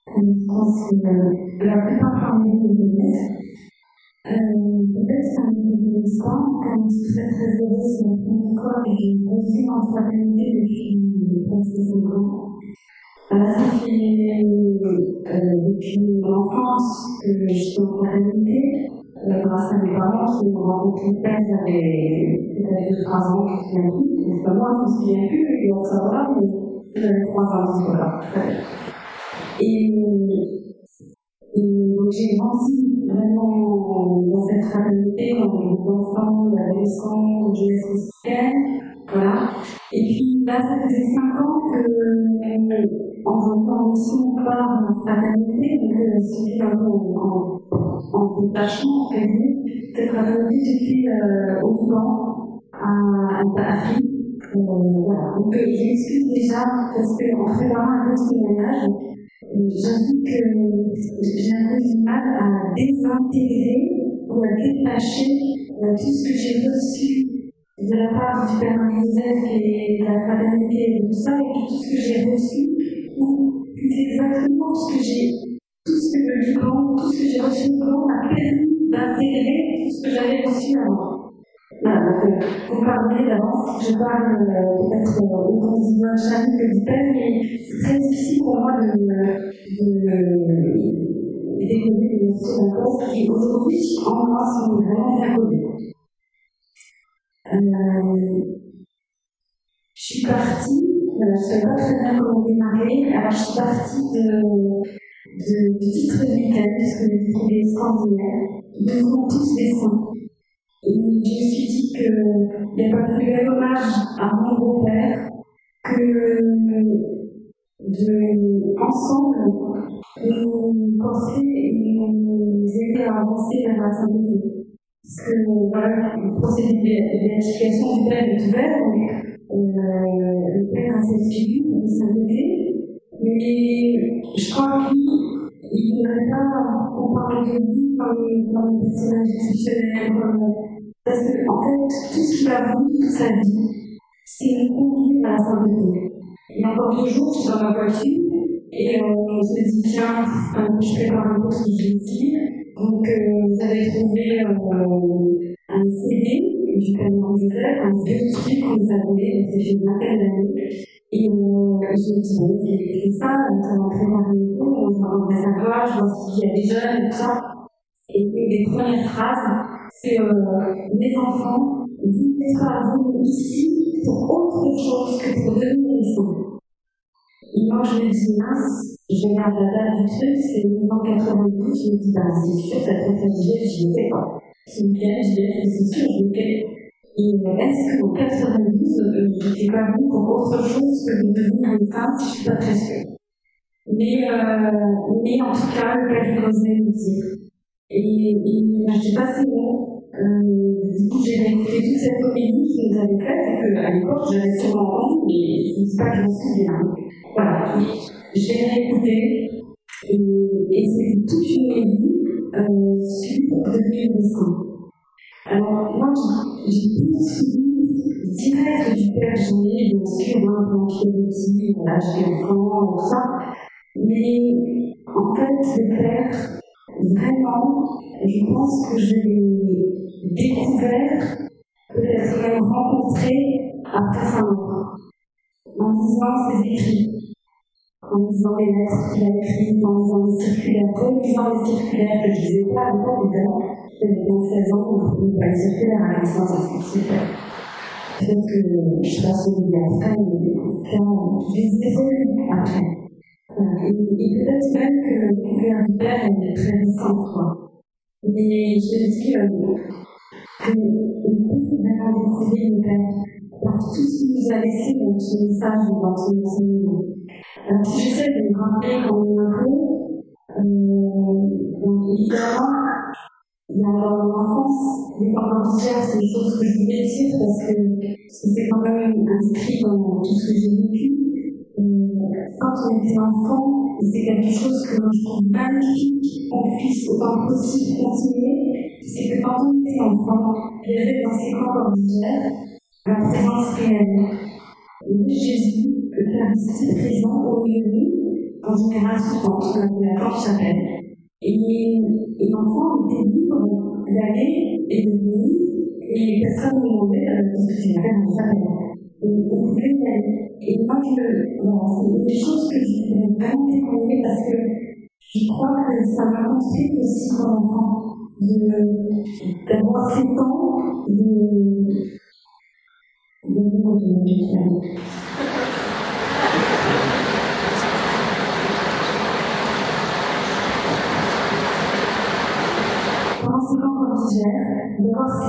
Je pense que la plupart parmi nous le connaissent. Peut-être ça ne nous connaît pas, comme je suis très très heureuse sur la première fois que j'ai reçu en fraternité depuis presque 5 ans. Ça fait depuis l'enfance que je suis en fraternité, grâce à mes parents qui m'ont rencontré quand j'avais peut-être 3 ans, je ne me souviens plus. C'est pas moi, je ne me souviens plus, je dois savoir, mais j'avais 3 ans, voilà. Et j'ai grandi vraiment dans cette fraternité, d'enfants, d'adolescents, de jeunesse christienne, voilà. Et puis là, ça faisait 5 ans en venant aussi encore dans la fraternité, donc c'était un peu en détachement, en fait, cette fraternité, j'étais au Liban, à Paris. Voilà. Donc j'explique déjà, parce qu'en préparant un peu ce témoignage, j'avoue que j'ai un peu du mal à désintégrer ou à détacher tout ce que j'ai reçu de la part du Père Joseph et de la fraternité et de tout ça, et puis tout ce que j'ai reçu, ou plus exactement tout ce que le Liban, tout ce que j'ai reçu au Liban m'a permis d'intégrer tout ce que j'avais reçu avant. Voilà, donc pour pardonner d'avance, je parle peut-être autant du bien Charlie que du Père, mais c'est très difficile pour moi de découvrir des notions d'un corps qui aujourd'hui en moi sont vraiment bien connues. Je suis partie, je ne savais pas très bien comment démarrer, alors je suis partie du titre du thème, parce que je l'ai trouvé extraordinaire, devant tous les saints. Et je me suis dit qu'il n'y a pas plus bel hommage à mon beau-père que ensemble nous porter et nous aider à avancer vers la sainteté. Parce que voilà, le procédé de béatification du Père est ouvert, donc le Père a cette figure de sainteté, mais je crois qu'il ne faudrait pas qu'on parle de lui comme un personnage exceptionnel, parce qu'en fait, tout ce qu'il a voulu toute sa vie, c'est nous conduire à la sainteté. Et encore 2 jours, je suis dans ma voiture, et on se dit, tiens, je prépare un peu ce que je vais dire. Donc, j'avais trouvé un CD du Père Joseph, un vieux truc qu'on nous a donné, c'était une vingtaine d'années. Et je me dis, bon, j'ai écrit ça, ça va préparer une cours, on va rentrer sa voix, je vois ce qu'il y a des jeunes, et tout ça. Et une des premières phrases, c'est mes enfants, vous n'êtes pas venus ici pour autre chose que pour devenir des saints. Et moi, je me dis, mince, je regarde la date du truc, c'est 1992, je me dis, c'est sûr, cette référence, j'y étais pas. C'est bien, c'est sûr, j'y étais. Et est-ce qu'en 92, je n'étais pas venue pour autre chose que de devenir une femme, je ne suis pas très sûre. Mais en tout cas, le Père Joseph me dit. Et j'ai passé mon du coup, j'ai réécouté toute cette comédie qui nous avait faite, et qu'à l'époque, j'avais sûrement entendu, mais je ne dis pas que je m'en souviens. Voilà, je l'ai réécouté, et c'était toute une comédie sur devenir des saints. Alors, moi, j'ai tout suivi direct du Père Journée, bien sûr, pendant qu'il y avait voilà, j'ai enfant, tout ça. Mais en fait, le Père, vraiment, je pense que je l'ai découvert, peut-être même rencontré après sa mort, en lisant ses écrits, en lisant les lettres qu'il a écrites, en lisant les circulaires, relisant les circulaires que je ne lisais pas à l'époque, évidemment. J'avais 16 ans, on ne trouvait pas les circulaires à 15 ans, c'est super. Peut-être que je passe au milieu après, mais je les ai relus après. Et peut-être même que le pouvoir du Père est très récent, quoi. Mais je me dis qu'on peut vraiment découvrir le Père par tout ce qu'il nous a laissé dans son message et dans son enseignement. Alors, si j'essaie de me rappeler quand même un peu, donc évidemment, il y a l'enfance, les parents d'hier, c'est des choses que je voulais dire parce que c'est quand même inscrit dans tout ce que j'ai vécu. Quand on était enfant, c'est quelque chose que moi je trouve magnifique qu'on puisse autant que possible continuer. C'est que quand on était enfant, il y avait dans ces corps d'hier la présence réelle. Et Jésus, le Père ici présent au milieu de nous, en général souvent, ce qu'on appelle la porte-chapelle. Et l'enfant était libre d'aller et de venir, et personne ne demandait ce que tu fais dans la chapelle. Et on pouvait y aller. Et moi, voilà, c'est des choses que je voudrais vraiment témoigner parce que je crois que ça m'a construit aussi comme enfant d'avoir ces temps de vivre de vie. Pendant ces temps comme d'hiver, d'avoir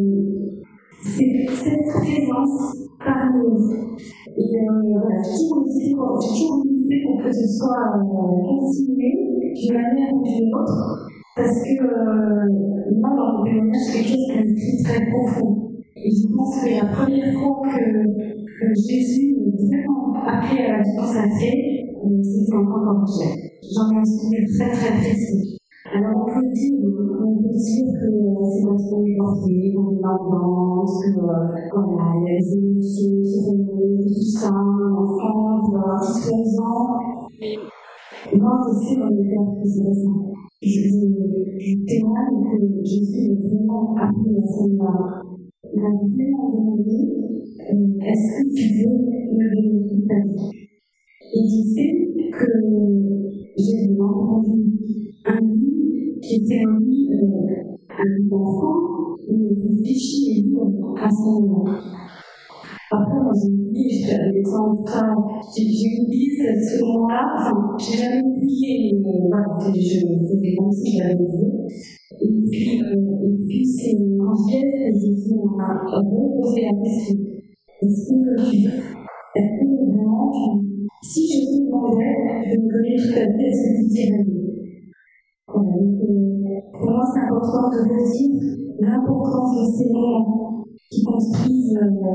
cette présence parmi nous. Et voilà, j'ai toujours milité pour que ce soit continué d'une manière ou d'une autre, parce que moi, dans le témoignage, c'est quelque chose qui est très profond. Et je pense que la première fois que Jésus m'a vraiment appelé à la vie consacrée, c'était encore dans le jet. J'en ai un souvenir très très précis. Alors on peut dire que c'est parce qu'on est porté dans l'enfance, que voilà, il y a des émotions qui remontent, tout ça, l'enfant, il va avoir 16 ans. Mais moi, je sais dans le cœur que c'est ça. Je témoigne que Jésus est vraiment appelé à ce moment-là. Il m'a vraiment demandé est-ce que tu veux me donner toute ta vie? Et je sais que j'ai entendu un livre qui était un livre d'enfant, mais réfléchi et libre à ce moment. Après, moi, j'ai oublié, j'ai oublié ce moment-là, enfin, j'ai jamais oublié, mais voilà, je faisais comme si je l'avais oublié. Et puis c'est en fait que Jésus m'a reposé la question. Est-ce que vraiment, si je te demandais de me donner toute ta vie, est-ce que tu dirais oui? Pour moi, c'est important de redire l'importance de ces moments qui nous construisent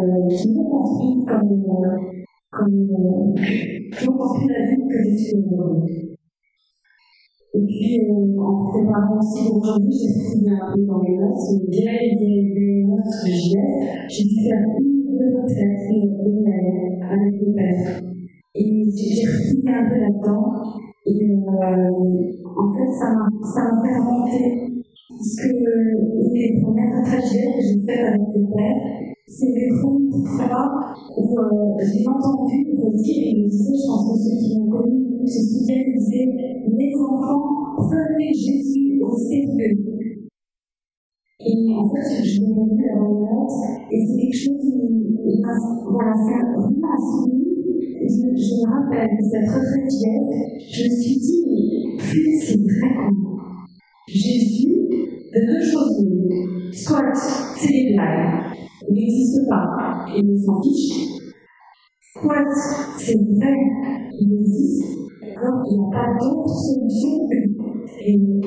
qui ont construit la vie que je suis aujourd'hui. Et puis, en préparant aussi aujourd'hui, j'ai trouvé un peu dans les notes, bien les notes que j'ai dû faire une retraite avec le père. Et j'ai refouillé un peu là-dedans, et en fait, ça m'a fait remonter. Parce que les premières tragédies que j'ai faites avec le père, c'est des premières fois où j'ai entendu dire, et il disait, je pense que ceux qui l'ont connu se souviennent, il disait, les enfants, prenez Jésus au sérieux. Et en fait, je l'ai vu à la note, et c'est quelque chose qui, voilà, ça m'a souvenu. Je me rappelle de cette retraite, je me suis dit, mais c'est très con. Jésus, de deux choses l'une. Soit c'est des blagues, il n'existe pas, et il s'en fiche. Soit c'est vrai, il existe, alors il n'y a pas d'autre solution et il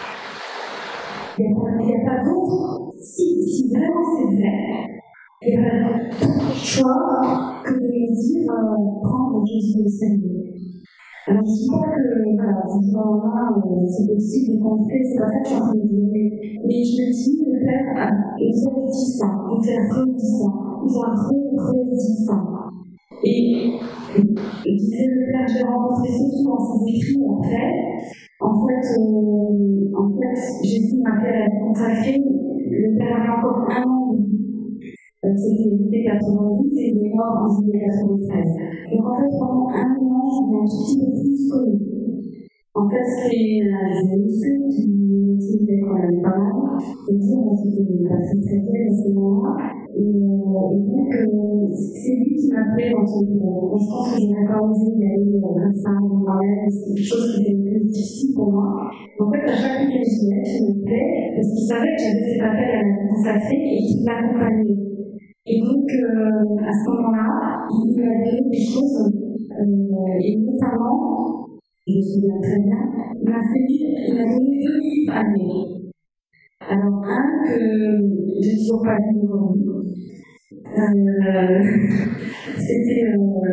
n'y a pas d'autre. Si vraiment c'est vrai, il n'y a pas d'autre choix que de lui dire prendre Jésus au sérieux. Alors je ne dis pas que voilà, c'est possible qu'on fait, c'est pas ça que je suis en train de dire, mais je me dis, le Père nous a dit ça, nous a redit ça, nous a redit ça. Et je disais, le Père, j'ai rencontré surtout dans ses écrits après. En fait, Jésus m'appelle à être consacré. Le Père avait encore un an de vie. C'était l'été 90 et il est mort en juillet 93. Donc en fait, pendant un an, j'ai un petit peu plus connu. En fait, c'est une monsieur qui m'était quand même pas mal, et dire que c'était une personne très belle à ce moment-là. Et donc, c'est lui qui m'a appelé dans son bureau. Je pense que je n'aurais pas osé y aller comme ça, moi-même, c'est quelque chose qui était plus difficile pour moi. En fait, à chaque fois que j'y allais, je me plais, parce qu'il savait que j'avais cet appel à la vie consacrée et qu'il m'accompagnait. Et donc, à ce moment-là, il m'a donné des choses, et notamment, je me souviens très bien, il m'a donné 2 livres à lire. Alors, un que je n'ai toujours pas lu aujourd'hui, c'était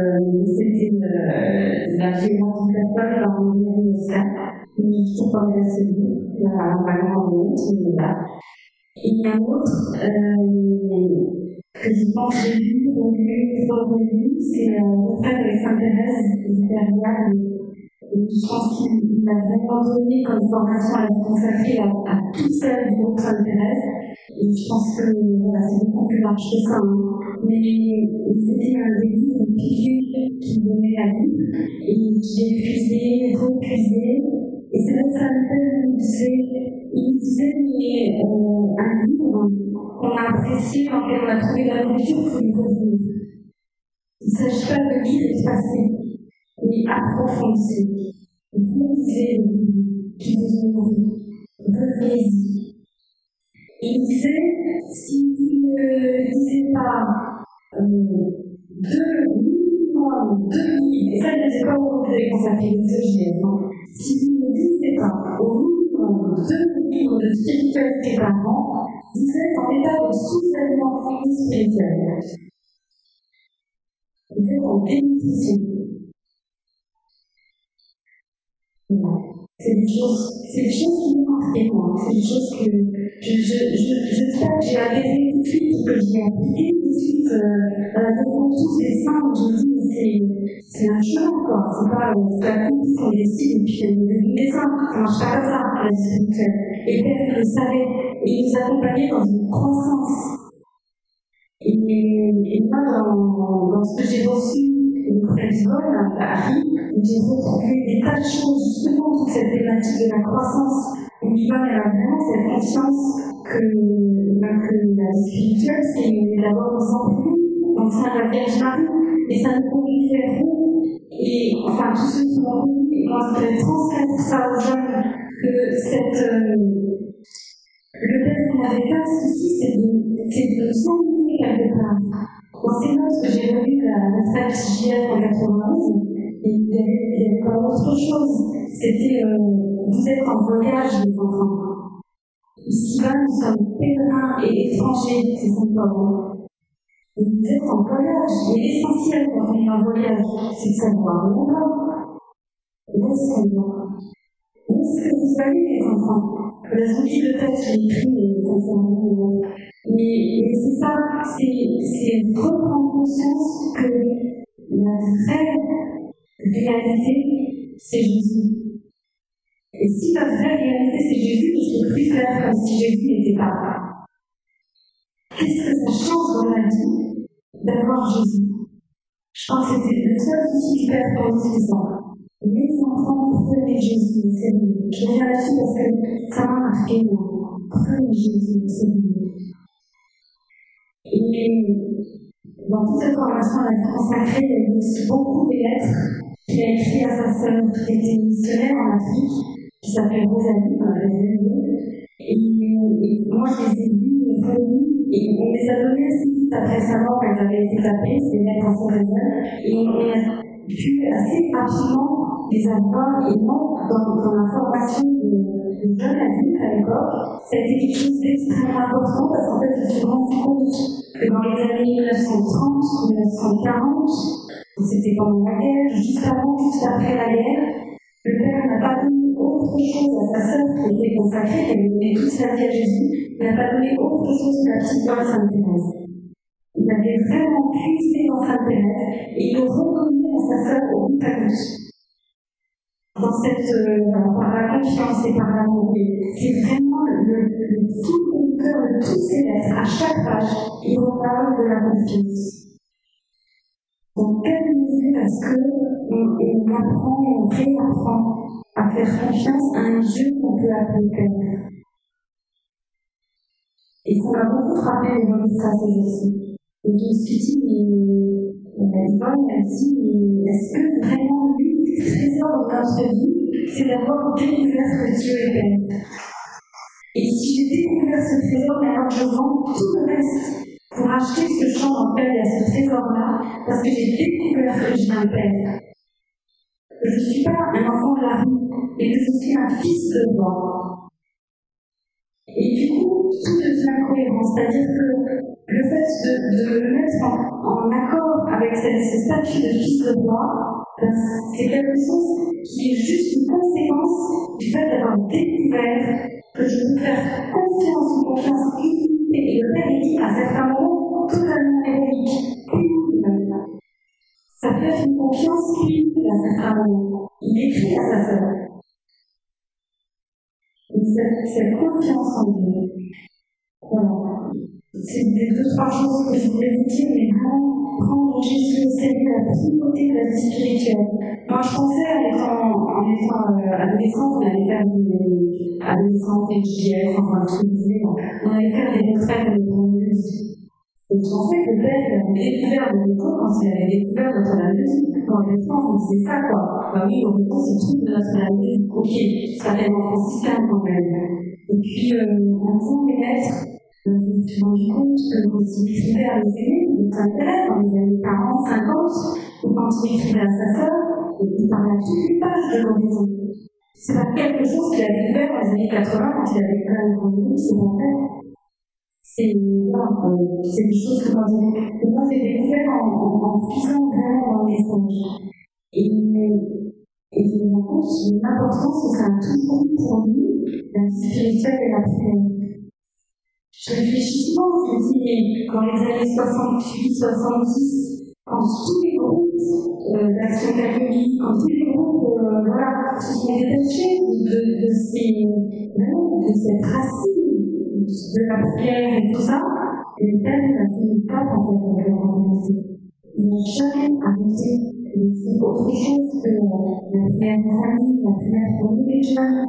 la violence du peuple dans le milieu social, je n'ai toujours pas lu ce livre, la maman qui est là. Et il y a un autre, que je pense que j'ai lu, c'est le frère de Sainte Thérèse du Père. Et je pense qu'il m'a vraiment donné comme formation à la vie consacrée à toute celle du groupe Sainte-Thérèse. Et je pense que voilà, c'est beaucoup plus large que ça. Hein. Mais c'était un des livres, une pilule qui me donnait la vie. Et j'ai épuisé, repuisé. Et c'est vrai que Sainte-Thérèse il disait mais un livre qu'on a apprécié, dans lequel on a trouvé la nourriture pour lui revenir. Il ne s'agit pas de lire et de passer, mais approfondissez. Lisez le livre qui vous nourrit. Revenez-y. Il disait, si vous ne lisez pas deux livres, et ça ne disait pas au vous avez consacré l'exégèse, si vous ne lisez pas au minimum 2 livres de spiritualité par an, vous êtes en état de sous-alimentation spirituelle. Vous êtes en dénutrition. C'est des choses qui me marquent, moi. C'est des choses que je sais pas que j'ai adhéré tout de suite, que j'ai appliqué tout de suite devant tous les saints. Je me dis, mais c'est un chemin, quoi. C'est pas la coupe qui sont décide et puis on devine des saints. Ça marche pas comme ça, la vie spirituelle. Et Père, il le savait. Et il nous accompagnait dans une croissance. Et moi, dans ce que j'ai reçu, auprès d'Yvonne, à Paris, j'ai retrouvé des tas de choses, justement, toute cette thématique de la croissance, où Yvonne, elle a vraiment cette conscience que la vie spirituelle, c'est d'abord nous envoyer, donc ça, la Vierge Marie, et ça nous conduit vers vous, et enfin, tous ceux qui m'ont connu, et moi, je voudrais transmettre ça aux jeunes, que le Père qui n'avait pas de souci, c'est de nous ennuyer quelque part. Dans ces notes que j'ai revues à la salle JF en 91, il y avait pas autre chose. C'était vous êtes en voyage, les enfants. Ici-bas, nous sommes pèlerins et étrangers, c'est son Paul. Et vous êtes en voyage. Et l'essentiel quand on est en voyage, c'est de savoir où on va. Où est-ce qu'on va? Où est-ce que vous allez, les enfants? La sortie de tête, j'ai écrit, mais ça me mais c'est ça, c'est reprendre conscience que la vraie réalité, c'est Jésus. Et si la vraie réalité, c'est Jésus, je ne peux plus faire comme si Jésus n'était pas là. Qu'est-ce que ça change dans la vie d'avoir Jésus? Je pense que c'était le seul souci du Père pour nous, c'est ça. Les enfants, prenez Jésus, c'est mieux. Je reviens là-dessus parce que ça m'a marqué, moi. Prenez Jésus, c'est mieux. Et dans toute cette formation à la vie consacrée, il y a eu aussi beaucoup de lettres qu'il a écrites à sa sœur qui était missionnaire en Afrique, qui s'appelait Rosalie, et moi je les ai lues, relues, et on les a données assez vite après sa mort, elles avaient été tapées, c'est des lettres en Saint-Réseau, et on a pu assez rapidement les avoir, et moi, dans la formation de jeunes adultes à l'époque, ça a été quelque chose d'extrêmement important parce qu'en fait, je me suis rendu compte que dans les années 1930, 1940, c'était pendant la guerre, juste avant, juste après la guerre, le Père n'a pas donné autre chose à sa sœur qui était consacrée, qui avait donné toute sa vie à Jésus, il n'a pas donné autre chose que la petite Vierge Sainte-Thérèse. Il avait vraiment puisé dans Sainte-Thérèse et il le reconnaît à sa sœur au bout à bout. Dans cette par la confiance et par l'amour. C'est vraiment le fil conducteur de toutes ces lettres. À chaque page, il reparle de la confiance. Dans quelle mesure est-ce qu'on apprend et on réapprend à faire confiance à un Dieu qu'on peut appeler Père? Et ça m'a beaucoup frappé les mots de ça ces jours-ci. Et je me suis dit, Yvonne m'a dit, mais est-ce que vraiment l'unique trésor de notre vie, c'est d'avoir découvert que Dieu est Père? Et si j'ai découvert ce trésor, alors je vends tout le reste pour acheter ce champ dans lequel il y a ce trésor-là, parce que j'ai découvert que j'ai un Père. Que je ne suis pas un enfant de la rue, et que je suis un fils de roi. Et du coup, tout devient cohérent, c'est-à-dire que le fait de me mettre en accord avec ce statut de fils de roi, c'est quelque chose qui est juste une conséquence du fait d'avoir découvert que je peux faire confiance, une confiance illimitée. Et le Père dit à certains moments totalement héroïque. Ça peut être une confiance illimitée à certains moments. Il écrit à Et cette confiance en Dieu, voilà. C'est des 2-3 choses que je voulais vous dire, mais vraiment prendre Jésus au sérieux, la primauté de la vie spirituelle. Moi, je pensais en étant adolescente, on allait faire des adolescentes, JF, enfin, tout le monde, on allait faire des retraites avec une musique. Et je pensais que le père avait découvert de l'école quand il avait découvert notre musique. Dans le temps, c'est ça, quoi. Bah oui, au fond, c'est tout de notre réalité. Ok, ça fait un franciscain quand même. Et puis, en faisant les lettres, je me suis rendu compte que quand il écrivait à mes aînés, il s'intéresse dans les années 40, 50, ou quand il écrivait à sa sœur, il parlait à toute une page de l'horizon. C'est pas quelque chose qu'il a découvert dans les années 80 quand il avait découvert une grande vie, c'est mon père. C'est des choses que moi j'ai découvert en puisant vraiment dans le message. Et je me rends compte de l'importance que ça a toujours pour nous, la vie spirituelle et la prière. Je réfléchis souvent, je me dis, mais dans les années 68-70, quand tous les groupes d'action catholique, quand tous les groupes se sont détachés de cette racine de la prière et tout ça, et le père a fait une pape en fait avec leur organisation. Ils n'ont jamais arrêté de faire autre chose que la prière en famille, la prière pour nous les jeunes.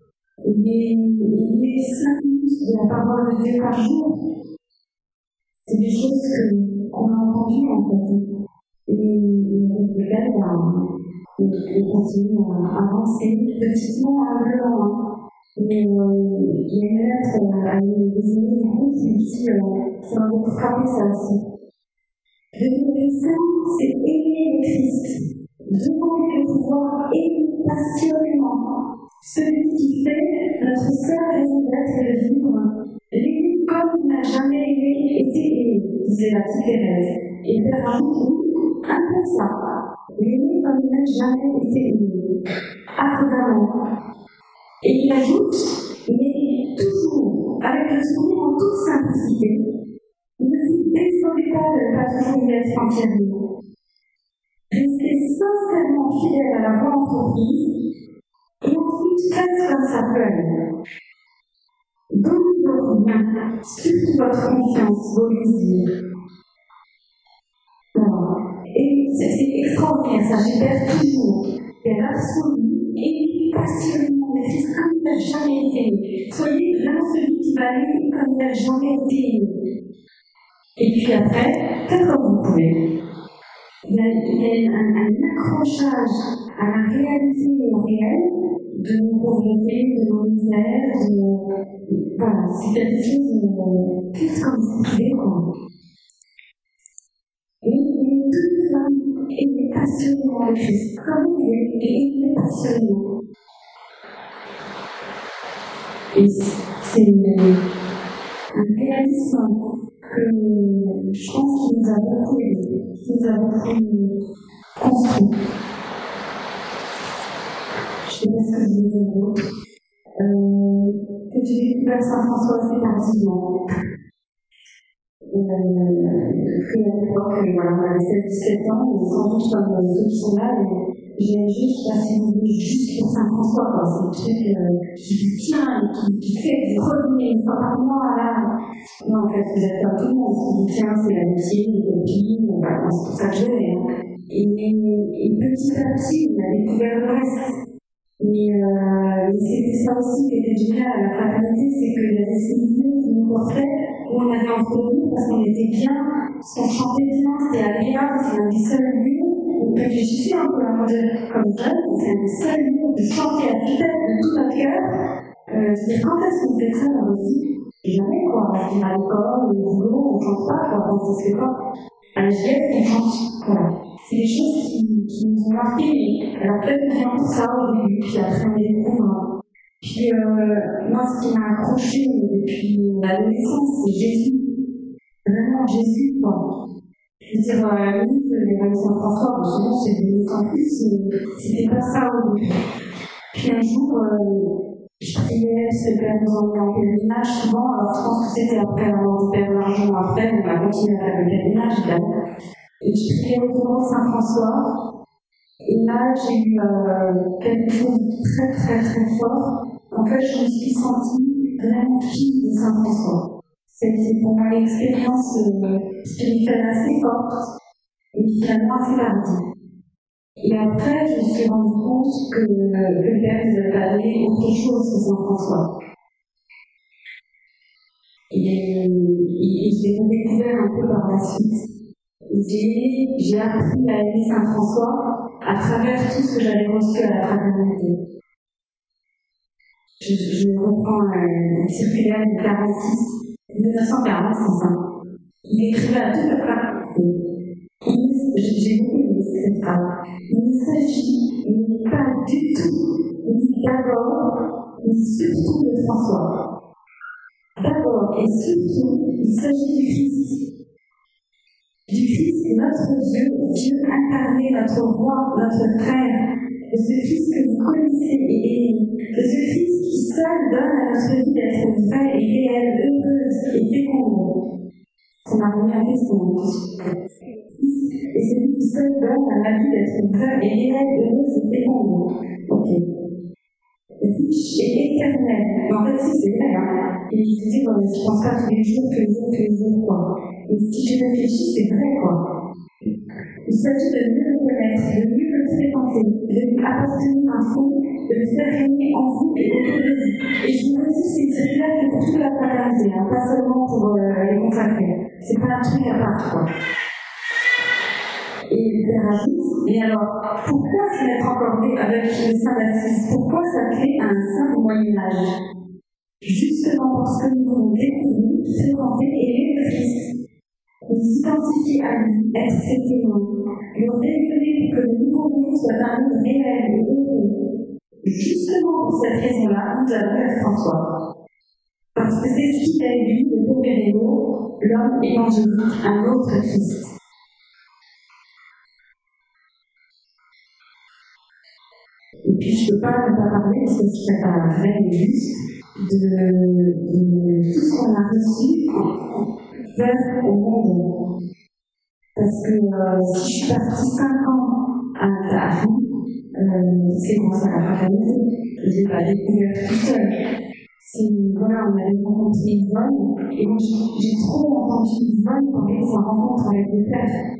Et les 5 minutes de la parole de Dieu par jour, c'est des choses qu'on a entendues en fait. Et le père continue à avancer petitement, humblement. Mais il y a une lettre à des amis du groupe qui dit ça m'a beaucoup frappé ça aussi. Devenir saint, c'est aimer le Christ, demander le pouvoir, aimer passionnément celui qui fait notre seule raison d'être et de vivre, l'aimer comme il n'a jamais été aimé, disait la petite Thérèse. Et le père rajoute un peu ça, l'aimer comme il n'a jamais été aimé, ardemment. Et il ajoute, mais toujours avec le sourire en toute simplicité, ne vous désolez pas de ne pas toujours y être entièrement. Restez sincèrement fidèle à la voie entreprise et ensuite faites comme ça peut aller. Donnez votre bien, surtout votre confiance, vos désirs. Et c'est extraordinaire, ça génère toujours de l'absolu et passionnément le Christ comme il n'a jamais été aimé. Soyez vraiment celui qui va aller comme il n'a jamais été aimé. Et puis après, faites comme vous pouvez. Il y a un accrochage à la réalité réelle de nos pauvretés, de nos misères, voilà, c'est quelque chose de faites comme vous pouvez, quoi. Et toute femme est passionnément le Christ, comme vous est passionnément. Et c'est un réalisme que je pense qu'il nous a beaucoup aidé, qu'il nous a beaucoup construit. Je sais pas ce que je disais d'autre. Que j'ai découvert Saint-François assez tardivement. Pris à l'époque, voilà, on avait 16-17 ans, et sans doute comme ceux qui sont là, j'ai juste passé une vie juste pour Saint-François, quoi. C'est le truc qui vous tient, qui fait que vous revenez une fois par mois, là. Non, en fait, vous êtes pas tout le monde. Ce qui vous tient, c'est l'amitié, les copines, c'est pour ça que je l'ai. Et petit à petit, on a découvert le reste. Mais c'était ça aussi qui était génial à la fraternité, c'est qu'il y avait ces milieux qui nous portaient, où on avait entre nous, parce qu'on était bien, parce qu'on chantait bien, c'était agréable, c'est un des seuls lieux où on réfléchissait un peu à comme jeune, c'est un des seuls lieux où on chantait à tue-tête de tout notre cœur. C'est-à-dire, quand est-ce qu'on fait ça dans nos vies? Jamais, quoi. À l'école, au boulot, on ne chante pas, quoi. On se fait pas. À la GF, on chante. Voilà. C'est des choses qui nous ont marqué. Alors peut-être bien pour ça au début, puis après on les découvre. Puis moi, ce qui m'a accroché depuis l'adolescence, c'est Jésus. Vraiment Jésus, quoi. Je veux dire, les valeurs Saint-François, souvent c'est des en plus, mais c'était pas ça au début. Puis un jour, je priais, ce père nous emmenait en pèlerinage souvent, alors je pense que c'était après avoir découvert l'argent après, on a continué à faire le pèlerinage, évidemment. Et je priais au couvent de Saint-François, et là j'ai eu quelque chose de très très très fort, en fait, je me suis sentie vraiment fille de Saint François. C'était pour moi l'expérience spirituelle assez forte et finalement assez tardive. Et après, je me suis rendu compte que le Père nous avait parlé autre chose que Saint François. Et je l'ai redécouvert un peu par la suite. J'ai appris à aimer Saint François à travers tout ce que j'avais reçu à la fraternité. Je reprends le circulaire de 1946. Il écrivait à toute la fraternité. J'ai beaucoup aimé cette phrase. Il ne s'agit pas du tout, ni d'abord, ni surtout de François. D'abord et surtout, il s'agit du Christ. Du Christ, notre Dieu, Dieu incarné, notre roi, notre frère, de ce Christ que vous connaissez et aimez, de ce Christ qui seul donne à notre vie d'être vraie et réelle, heureuse et féconde. Ça m'a remis à question. Et celui qui seul donne à ma vie d'être vraie et réelle, heureuse et féconde. Ok. Riche et éternel. Mais en fait, c'est vrai, hein. Et je disais, je pense pas tous les jours, quoi. Et si je réfléchis, c'est vrai, quoi. Il s'agit de mieux le connaître, de mieux le fréquenter, de lui appartenir un fond, de le faire régner en vous et autour de vous. Et je vous dis, c'est une circulaire pour toute la fraternité, hein, pas seulement pour les consacrés. C'est pas un truc à part, quoi. Et le Père ajoute, et alors, pourquoi se mettre accordé avec le saint d'Assise? Pourquoi s'appeler un saint du Moyen-Âge? Justement parce que nous voulons découvrir, fréquenter et aimer le Christ. Nous identifier à lui, être ses témoins, lui révéler pour que le nouveau monde soit un monde réel et heureux. Justement pour cette raison-là, nous avons Père François. Parce que c'est ce qu'il a dit de Poverello, l'homme évangélique, un autre Christ. Et puis je ne peux pas ne pas parler, parce que je serais pas vrai et juste, de tout ce qu'on a reçu vers au monde. Parce que si je suis partie 5 ans à Paris, c'est commencé à la fraternité. Je n'ai pas découvert tout seul. Voilà, on avait rencontré Yvonne, et moi j'ai trop entendu Yvonne parler de sa rencontre avec le Père.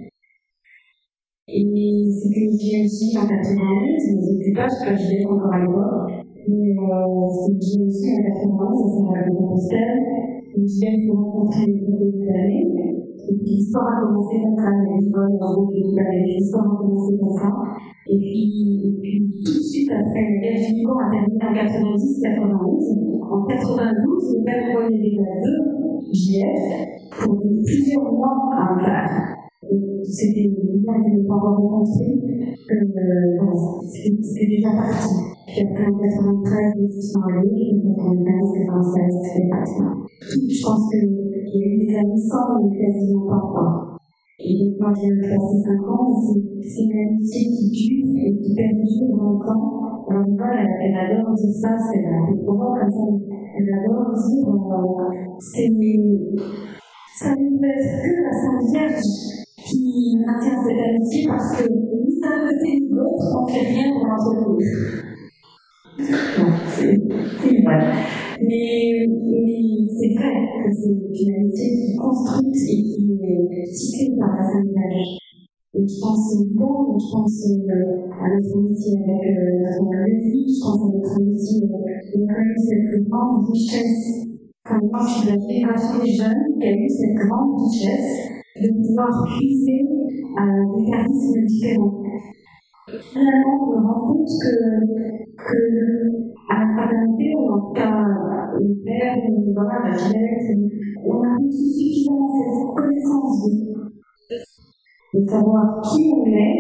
Et c'était une JMJ en 88, je ne sais pas, je l'ai encore à l'époque. Mais c'est une JMJ en 91, ça s'est appelé Compostelle. Une JMJ pour rencontrer les groupes de l'année. Et puis l'histoire a commencé comme ça, Yvonne, dans le groupe de l'année, l'histoire a commencé comme ça. Et puis tout de suite après, le Belgique a terminé en 90-91. En 92, le Père envoyait des deux JF pour plusieurs mois à un bar. C'était bien que les parents rencontrés, c'était déjà parti. Puis après, en 93, ils se sont allés, en 95, 96, c'était parti. Je pense qu'il y a eu des années sans, mais quasiment pas quoi. Et donc, moi, j'ai passé 5 ans, c'est une amitié qui dure et qui perdure dans le temps. Alors, Yvonne, elle adore dire ça, c'est un peu pour moi comme ça, elle adore dire, ça ne peut être que la Sainte Vierge qui maintient cette amitié parce que ni d'un côté ni de l'autre, on ne fait rien pour l'entretenir. Non, c'est vrai. Mais c'est vrai que c'est une amitié qui est construite et qui est tissée par la Sainte Vierge. Et je pense au bon, je pense à notre amitié avec notre mère de vie, je pense à notre amitié avec cette grande richesse. Comme moi, je suis de la génération des jeunes qui a eu cette grande richesse de pouvoir puiser des charismes différents. Finalement, on me rend compte que à la fraternité, ou en tout cas le père, ou voilà, la jeunesse, on a reçu suffisamment cette connaissance de savoir qui on est,